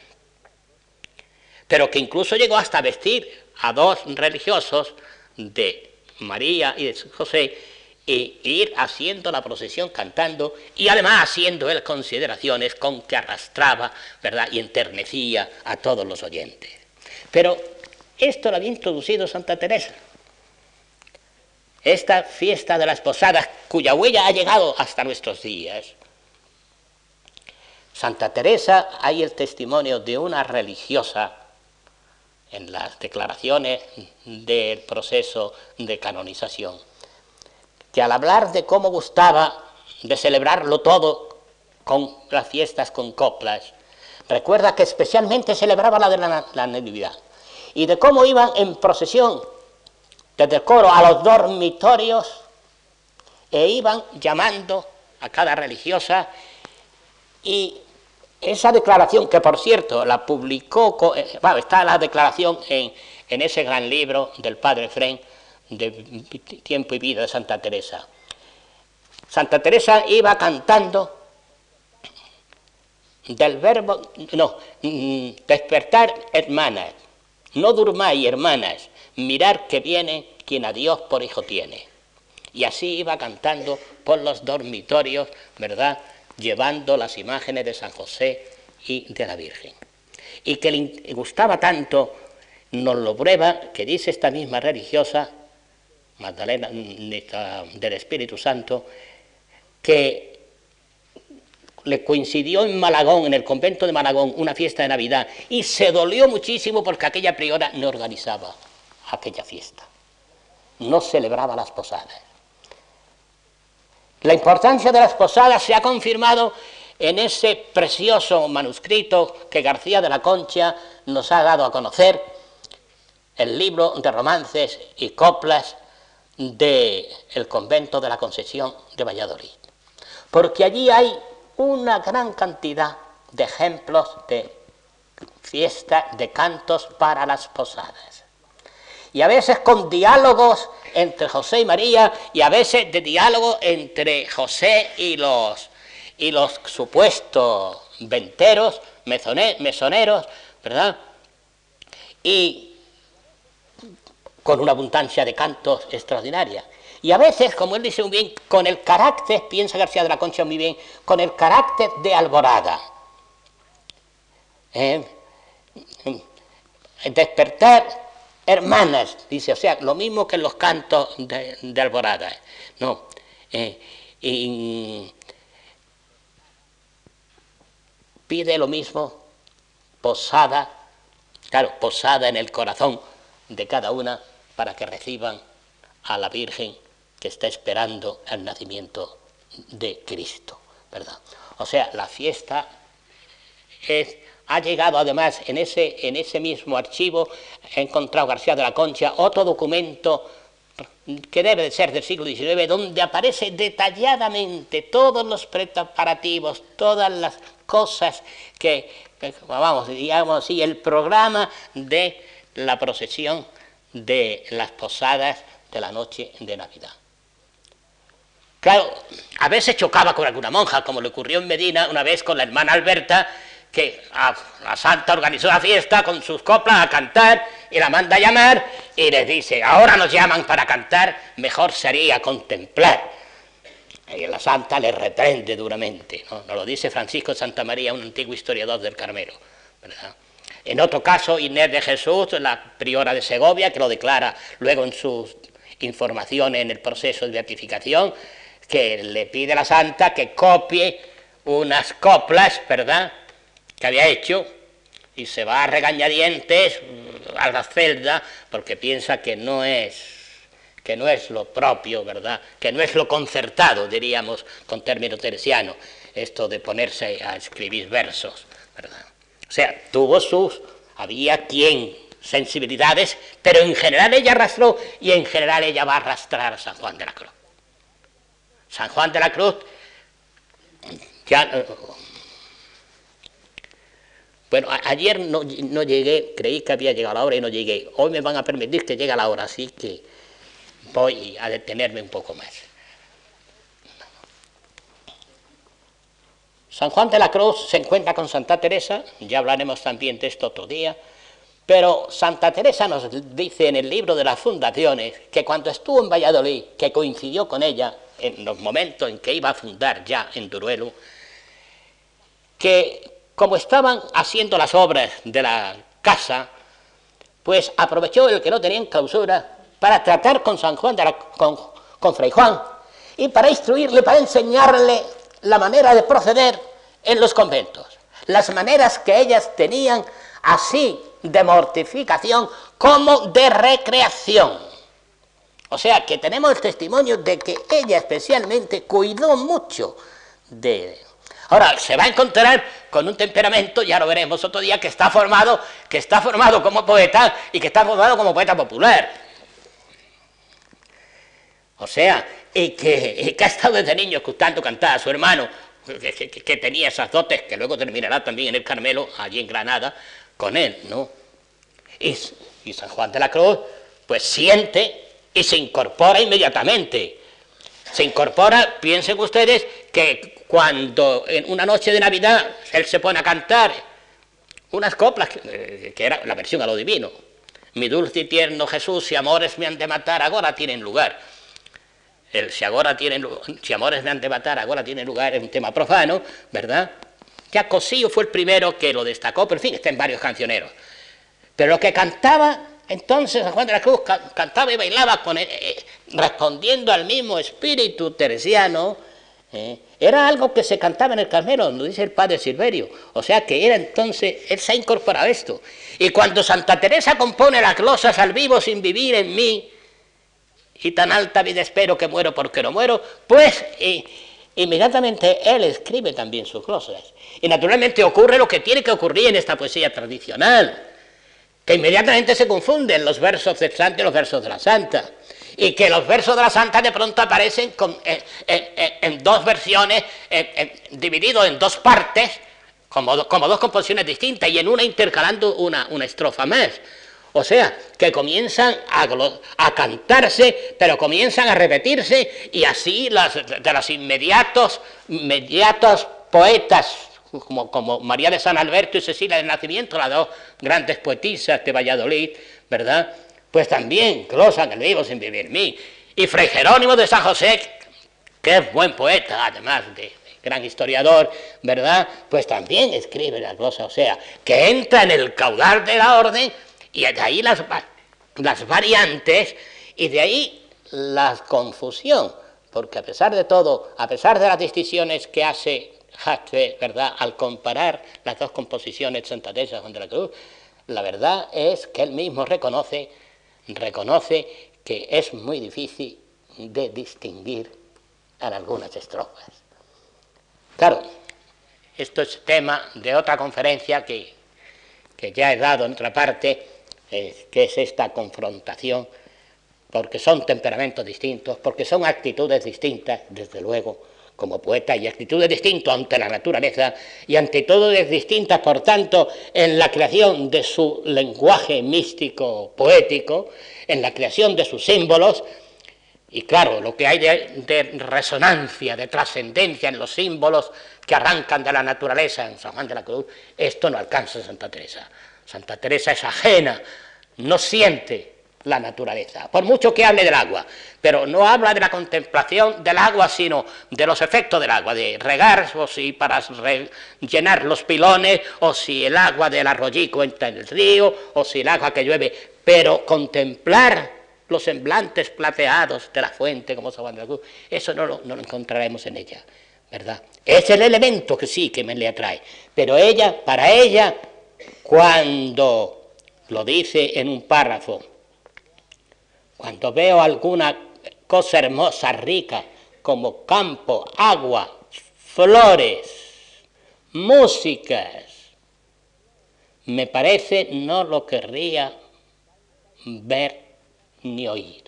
pero que incluso llegó hasta vestir a dos religiosos de María y de José e ir haciendo la procesión cantando y además haciendo él consideraciones con que arrastraba, ¿verdad?, y enternecía a todos los oyentes. Pero esto lo había introducido Santa Teresa. Esta fiesta de las posadas, cuya huella ha llegado hasta nuestros días. Santa Teresa, hay el testimonio de una religiosa en las declaraciones del proceso de canonización, que al hablar de cómo gustaba de celebrarlo todo con las fiestas con coplas, recuerda que especialmente celebraba la de la, la Natividad, y de cómo iban en procesión desde el coro a los dormitorios e iban llamando a cada religiosa. Y esa declaración, que por cierto la publicó, bueno, está la declaración en, en ese gran libro del padre Fren, de Tiempo y Vida de Santa Teresa. Santa Teresa iba cantando del verbo, no, despertar hermanas, no durmáis hermanas, mirar que viene quien a Dios por hijo tiene. Y así iba cantando por los dormitorios, ¿verdad?, llevando las imágenes de San José y de la Virgen. Y que le gustaba tanto, nos lo prueba, que dice esta misma religiosa, Magdalena del Espíritu Santo, que le coincidió en Malagón, en el convento de Malagón, una fiesta de Navidad, y se dolió muchísimo porque aquella priora no organizaba aquella fiesta. no celebraba las posadas. La importancia de las posadas se ha confirmado en ese precioso manuscrito que García de la Concha nos ha dado a conocer, el libro de romances y coplas del convento de la Concesión de Valladolid. Porque allí hay una gran cantidad de ejemplos de fiesta, de cantos para las posadas. Y a veces con diálogos entre José y María, y a veces de diálogo entre José y los, y los supuestos venteros, mesoneros, ¿verdad? Y con una abundancia de cantos extraordinaria. Y a veces, como él dice muy bien, con el carácter, piensa García de la Concha muy bien, con el carácter de alborada. ¿Eh? Despertar hermanas, dice, o sea, lo mismo que en los cantos de, de alborada. No. Eh, y pide lo mismo, posada, claro, posada en el corazón de cada una, para que reciban a la Virgen que está esperando el nacimiento de Cristo, ¿verdad? O sea, la fiesta es, ha llegado además en ese, en ese mismo archivo, he encontrado García de la Concha otro documento que debe de ser del siglo diecinueve, donde aparece detalladamente todos los preparativos, todas las cosas que, que vamos, digamos así, el programa de la procesión de las posadas de la noche de Navidad. Claro, a veces chocaba con alguna monja, como le ocurrió en Medina una vez con la hermana Alberta, que a la santa organizó la fiesta con sus coplas a cantar y la manda a llamar y les dice, ahora nos llaman para cantar, mejor sería contemplar. Y la santa le reprende duramente, ¿no? Nos lo dice Francisco Santa María, un antiguo historiador del Carmelo, ¿verdad? En otro caso, Inés de Jesús, la priora de Segovia, que lo declara luego en sus informaciones en el proceso de beatificación, que le pide a la santa que copie unas coplas, ¿verdad?, que había hecho, y se va a regañadientes a la celda porque piensa que no es, que no es lo propio, ¿verdad?, que no es lo concertado, diríamos, con término teresiano, esto de ponerse a escribir versos, ¿verdad? O sea, tuvo sus, había quien, sensibilidades, pero en general ella arrastró, y en general ella va a arrastrar a San Juan de la Cruz. San Juan de la Cruz, ya, bueno, ayer no, no llegué, creí que había llegado la hora y no llegué. Hoy me van a permitir que llegue la hora, así que voy a detenerme un poco más. San Juan de la Cruz se encuentra con Santa Teresa, ya hablaremos también de esto otro día, pero Santa Teresa nos dice en el libro de las fundaciones que cuando estuvo en Valladolid, que coincidió con ella en los momentos en que iba a fundar ya en Duruelo, que como estaban haciendo las obras de la casa, pues aprovechó el que no tenían clausura para tratar con San Juan de la, con, con Fray Juan, y para instruirle, para enseñarle la manera de proceder en los conventos, las maneras que ellas tenían, así de mortificación como de recreación. O sea, que tenemos el testimonio de que ella especialmente cuidó mucho de... Ahora, se va a encontrar con un temperamento, ya lo veremos otro día, que está formado, que está formado como poeta y que está formado como poeta popular. O sea, y que, y que ha estado desde niño escuchando cantar a su hermano, que, que, que tenía esas dotes, que luego terminará también en el Carmelo, allí en Granada, con él, ¿no? Y, y San Juan de la Cruz, pues siente y se incorpora inmediatamente. Se incorpora, piensen ustedes, que cuando en una noche de Navidad él se pone a cantar unas coplas, que, que era la versión a lo divino. Mi dulce y tierno Jesús, si amores me han de matar, ahora tienen lugar. El si, agora tienen, si amores me han de matar, ahora tiene lugar, es un tema profano, ¿verdad? Ya Cosío fue el primero que lo destacó, pero en fin, está en varios cancioneros. Pero lo que cantaba entonces San Juan de la Cruz, ca cantaba y bailaba con él, eh, respondiendo al mismo espíritu teresiano, eh, era algo que se cantaba en el Carmelo, nos dice el padre Silverio. O sea que era entonces, él se ha incorporado a esto. Y cuando Santa Teresa compone las glosas al vivo sin vivir en mí, y tan alta vida espero que muero porque no muero, pues y, inmediatamente él escribe también sus glosas. Y naturalmente ocurre lo que tiene que ocurrir en esta poesía tradicional, que inmediatamente se confunden los versos del santo y los versos de la santa, y que los versos de la santa de pronto aparecen con, eh, eh, eh, en dos versiones, eh, eh, divididos en dos partes, como, como dos composiciones distintas, y en una intercalando una, una estrofa más. O sea, que comienzan a, a cantarse, pero comienzan a repetirse, y así las, de los inmediatos, inmediatos poetas, como, como María de San Alberto y Cecilia del Nacimiento, las dos grandes poetisas de Valladolid, ¿verdad?, pues también glosan el vivo sin vivir mí. Y Fray Jerónimo de San José, que es buen poeta, además de, de gran historiador, ¿verdad?, pues también escribe la glosa, o sea, que entra en el caudal de la orden, y de ahí las, las variantes, y de ahí la confusión, porque a pesar de todo, a pesar de las distinciones que hace Harte, ¿verdad?, al comparar las dos composiciones de Santa Teresa y Juan de la Cruz, la verdad es que él mismo reconoce, reconoce que es muy difícil de distinguir en algunas estrofas. Claro, esto es tema de otra conferencia que, que ya he dado en otra parte, eh, que es esta confrontación, porque son temperamentos distintos, porque son actitudes distintas, desde luego, como poeta, y actitudes distintas ante la naturaleza, y actitudes distintas, por tanto, en la creación de su lenguaje místico poético, en la creación de sus símbolos, y claro, lo que hay de, de resonancia, de trascendencia en los símbolos que arrancan de la naturaleza en San Juan de la Cruz, esto no alcanza Santa Teresa. Santa Teresa es ajena, no siente la naturaleza, por mucho que hable del agua, pero no habla de la contemplación del agua, sino de los efectos del agua, de regar, o si para llenar los pilones, o si el agua del arroyico entra en el río, o si el agua que llueve, pero contemplar los semblantes plateados de la fuente, como San Juan de la Cruz, eso no lo, no lo encontraremos en ella, ¿verdad? Es el elemento que sí que me le atrae, pero ella, para ella, cuando lo dice en un párrafo, cuando veo alguna cosa hermosa, rica, como campo, agua, flores, músicas, me parece no lo querría ver ni oír.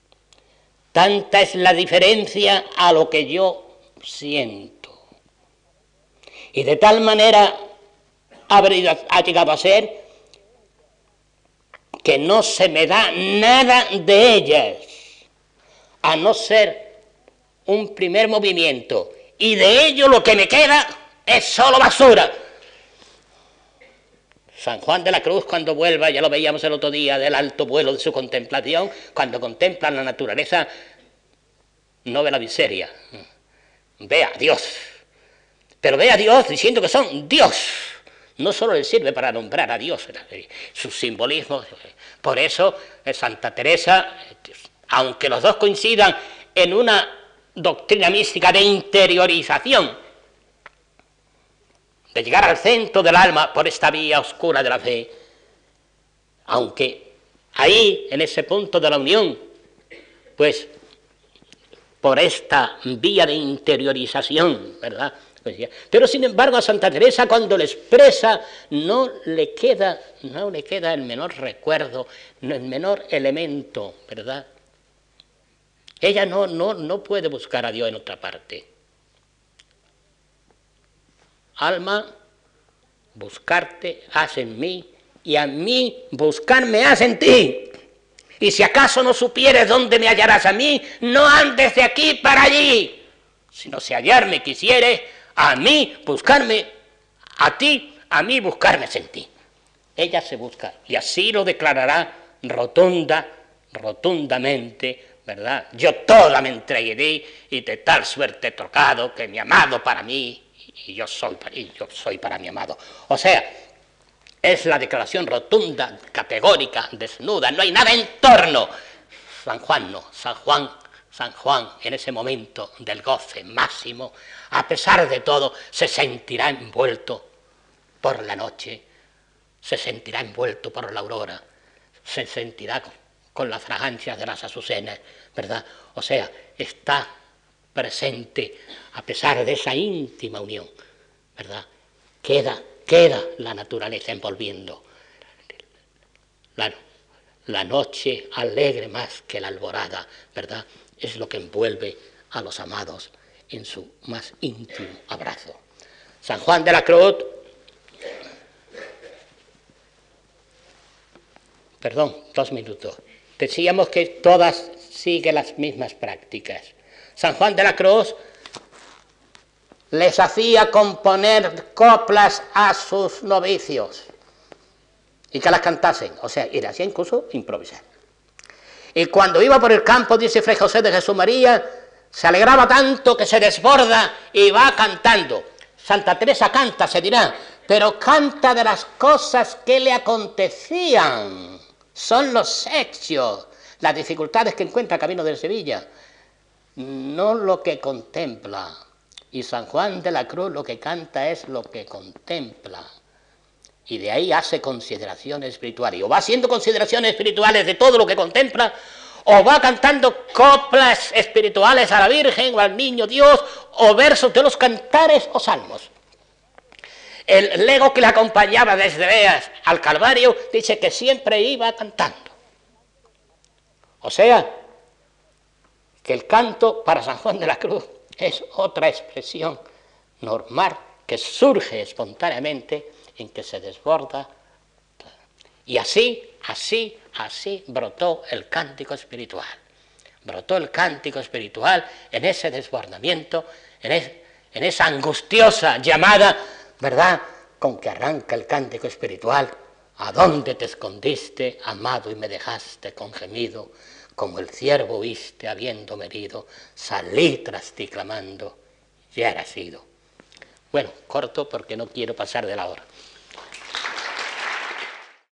Tanta es la diferencia a lo que yo siento. Y de tal manera ha llegado a ser que no se me da nada de ellas, a no ser un primer movimiento, y de ello lo que me queda es solo basura. San Juan de la Cruz, cuando vuelva, ya lo veíamos el otro día, del alto vuelo de su contemplación, cuando contempla la naturaleza, no ve la miseria, ve a Dios, pero ve a Dios diciendo que son Dios. No solo le sirve para nombrar a Dios, sus simbolismos. Por eso Santa Teresa, aunque los dos coincidan en una doctrina mística de interiorización, de llegar al centro del alma por esta vía oscura de la fe, aunque ahí, en ese punto de la unión, pues por esta vía de interiorización, ¿verdad?, pero sin embargo a Santa Teresa, cuando le expresa, no le queda, no le queda el menor recuerdo, el menor elemento, ¿verdad? Ella no, no, no puede buscar a Dios en otra parte. Alma, buscarte haz en mí, y a mí buscarme haz en ti. Y si acaso no supieres dónde me hallarás a mí, no andes de aquí para allí, sino si hallarme quisieres, a mí buscarme, a ti, a mí buscarme en ti. Ella se busca, y así lo declarará rotunda, rotundamente, ¿verdad? Yo toda me entregué, y de tal suerte he tocado que mi amado para mí, y yo soy para, y yo soy para mi amado. O sea, es la declaración rotunda, categórica, desnuda, no hay nada en torno. San Juan no, San Juan, San Juan, en ese momento del goce máximo, a pesar de todo, se sentirá envuelto por la noche, se sentirá envuelto por la aurora, se sentirá con la fragancia de las azucenas, ¿verdad? O sea, está presente a pesar de esa íntima unión, ¿verdad? Queda, queda la naturaleza envolviendo. La, la noche alegre más que la alborada, ¿verdad? Es lo que envuelve a los amados en su más íntimo abrazo. San Juan de la Cruz, perdón, dos minutos. Decíamos que todas siguen las mismas prácticas. San Juan de la Cruz les hacía componer coplas a sus novicios y que las cantasen, o sea, y le hacía incluso improvisar. Y cuando iba por el campo, dice Fray José de Jesús María, se alegraba tanto que se desborda y va cantando. Santa Teresa canta, se dirá, pero canta de las cosas que le acontecían. Son los hechos, las dificultades que encuentra camino de Sevilla, no lo que contempla. Y San Juan de la Cruz lo que canta es lo que contempla. Y de ahí hace consideraciones espirituales. O va haciendo consideraciones espirituales de todo lo que contempla, o va cantando coplas espirituales a la Virgen o al Niño Dios, o versos de los cantares o salmos. El lego que le acompañaba desde Beas al Calvario dice que siempre iba cantando. O sea, que el canto para San Juan de la Cruz es otra expresión normal que surge espontáneamente en que se desborda. Y así, así, así brotó el cántico espiritual. Brotó el cántico espiritual en ese desbordamiento, en, es, en esa angustiosa llamada, ¿verdad?, con que arranca el cántico espiritual. ¿A dónde te escondiste, amado, y me dejaste con gemido? Como el ciervo huiste habiéndome herido, salí tras ti clamando, ya era sido. Bueno, corto porque no quiero pasar de la hora.